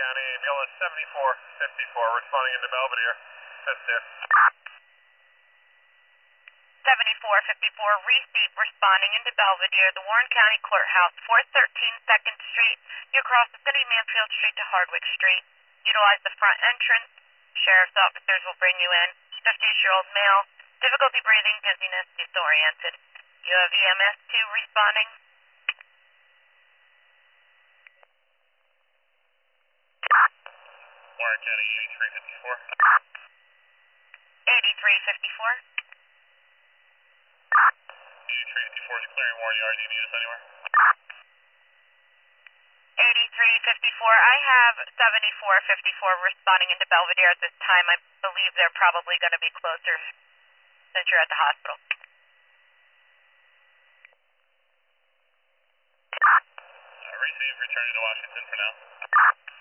County, ambulance 7454, responding into Belvedere. That's there. 7454, receive, responding into Belvedere, the Warren County Courthouse, 413 2nd Street. You cross the City Mansfield Street to Hardwick Street. Utilize the front entrance. Sheriff's officers will bring you in. 50-year-old male, difficulty breathing, dizziness, disoriented. You have EMS 2 responding. Warren County 8354. 8354. 8354 is clearing Warren Yard. Do you need us anywhere? 8354. I have 7454 responding into Belvedere at this time. I believe they're probably going to be closer since you're at the hospital. Receive, returning to Washington for now.